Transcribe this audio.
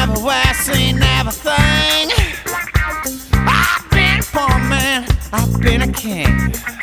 everywhere, seen everything. I've been a poor man, I've been a king.